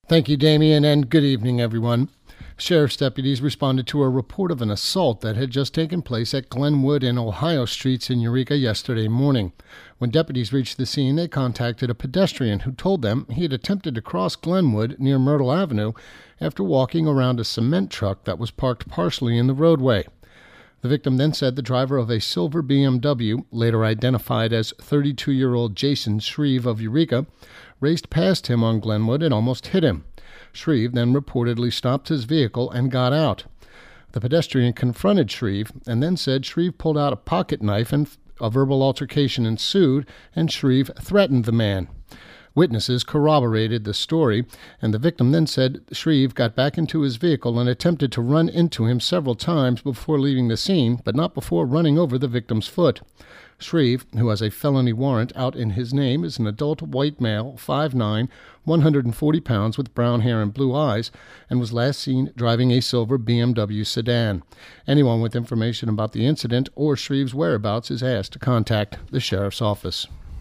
Thank you, Damien, and good evening, everyone. Sheriff's deputies responded to a report of an assault that had just taken place at Glenwood and Ohio Streets in Eureka yesterday morning. When deputies reached the scene, they contacted a pedestrian who told them he had attempted to cross Glenwood near Myrtle Avenue after walking around a cement truck that was parked partially in the roadway. The victim then said the driver of a silver BMW, later identified as 32-year-old Jason Shreve of Eureka, raced past him on Glenwood and almost hit him. Shreve then reportedly stopped his vehicle and got out. The pedestrian confronted Shreve and then said Shreve pulled out a pocket knife and a verbal altercation ensued, and Shreve threatened the man. Witnesses corroborated the story, and the victim then said Shreve got back into his vehicle and attempted to run into him several times before leaving the scene, but not before running over the victim's foot. Shreve, who has a felony warrant out in his name, is an adult white male, 5'9", 140 pounds with brown hair and blue eyes, and was last seen driving a silver BMW sedan. Anyone with information about the incident or Shreve's whereabouts is asked to contact the sheriff's office.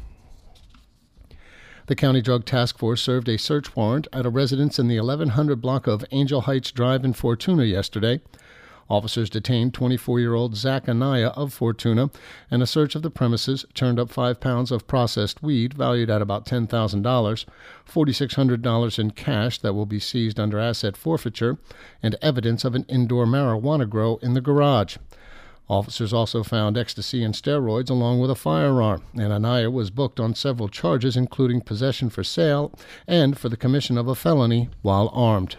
The County Drug Task Force served a search warrant at a residence in the 1100 block of Angel Heights Drive in Fortuna yesterday. Officers detained 24-year-old Zach Anaya of Fortuna, and a search of the premises turned up 5 pounds of processed weed valued at about $10,000, $4,600 in cash that will be seized under asset forfeiture, and evidence of an indoor marijuana grow in the garage. Officers also found ecstasy and steroids along with a firearm, and Anaya was booked on several charges, including possession for sale and for the commission of a felony while armed.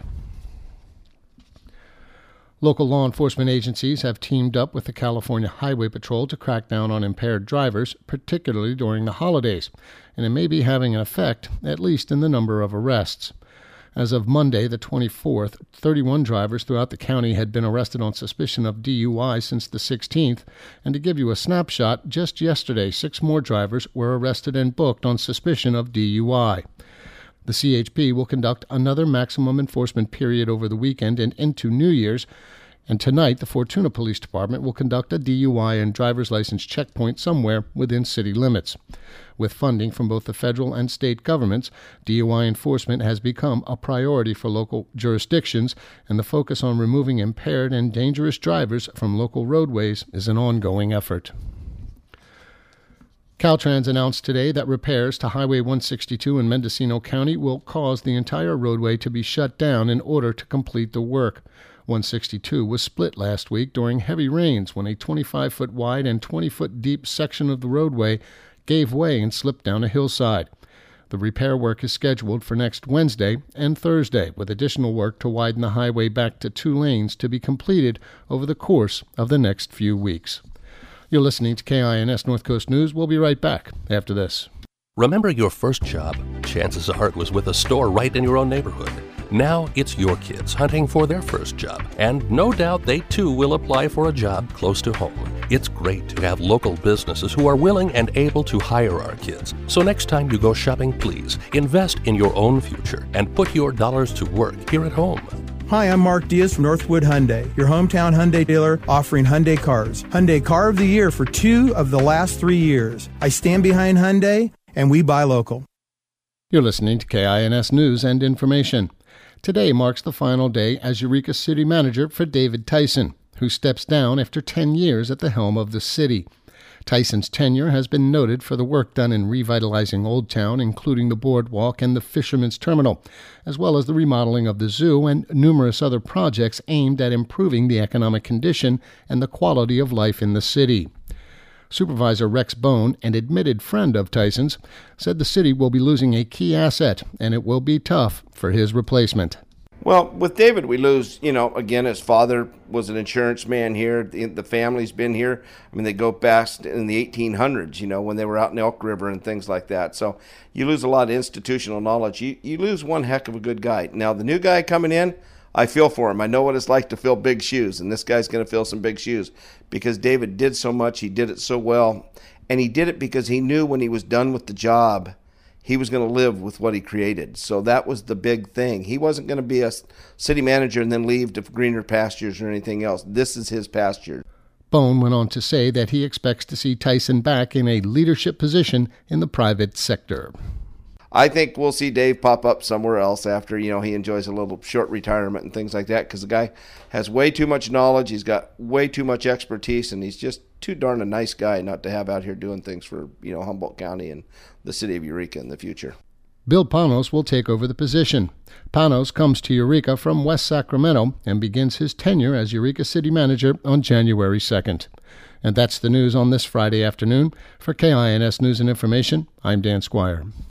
Local law enforcement agencies have teamed up with the California Highway Patrol to crack down on impaired drivers, particularly during the holidays, and it may be having an effect, at least in the number of arrests. As of Monday, the 24th, 31 drivers throughout the county had been arrested on suspicion of DUI since the 16th, and to give you a snapshot, just yesterday, 6 more drivers were arrested and booked on suspicion of DUI. The CHP will conduct another maximum enforcement period over the weekend and into New Year's, and tonight the Fortuna Police Department will conduct a DUI and driver's license checkpoint somewhere within city limits. With funding from both the federal and state governments, DUI enforcement has become a priority for local jurisdictions, and the focus on removing impaired and dangerous drivers from local roadways is an ongoing effort. Caltrans announced today that repairs to Highway 162 in Mendocino County will cause the entire roadway to be shut down in order to complete the work. 162 was split last week during heavy rains when a 25-foot wide and 20-foot deep section of the roadway gave way and slipped down a hillside. The repair work is scheduled for next Wednesday and Thursday, with additional work to widen the highway back to 2 lanes to be completed over the course of the next few weeks. You're listening to KINS North Coast News. We'll be right back after this. Remember your first job? Chances are it was with a store right in your own neighborhood. Now it's your kids hunting for their first job, and no doubt they too will apply for a job close to home. It's great to have local businesses who are willing and able to hire our kids. So next time you go shopping, please invest in your own future and put your dollars to work here at home. Hi, I'm Mark Diaz from Northwood Hyundai, your hometown Hyundai dealer offering Hyundai cars. Hyundai Car of the Year for 2 of the last 3 years. I stand behind Hyundai, and we buy local. You're listening to KINS News and Information. Today marks the final day as Eureka City Manager for David Tyson, who steps down after 10 years at the helm of the city. Tyson's tenure has been noted for the work done in revitalizing Old Town, including the boardwalk and the Fisherman's Terminal, as well as the remodeling of the zoo and numerous other projects aimed at improving the economic condition and the quality of life in the city. Supervisor Rex Bone, an admitted friend of Tyson's, said the city will be losing a key asset, and it will be tough for his replacement. Well, with David, we lose, again, his father was an insurance man here. The family's been here. I mean, they go back in the 1800s, when they were out in Elk River and things like that. So you lose a lot of institutional knowledge. You lose one heck of a good guy. Now, the new guy coming in, I feel for him. I know what it's like to fill big shoes, and this guy's going to fill some big shoes because David did so much. He did it so well, and he did it because he knew when he was done with the job, he was going to live with what he created. So that was the big thing. He wasn't going to be a city manager and then leave to greener pastures or anything else. This is his pasture. Bone went on to say that he expects to see Tyson back in a leadership position in the private sector. I think we'll see Dave pop up somewhere else after, he enjoys a little short retirement and things like that, because the guy has way too much knowledge. He's got way too much expertise, and he's just too darn a nice guy not to have out here doing things for, Humboldt County and the city of Eureka in the future. Bill Panos will take over the position. Panos comes to Eureka from West Sacramento and begins his tenure as Eureka City Manager on January 2nd. And that's the news on this Friday afternoon. For KINS News and Information, I'm Dan Squire.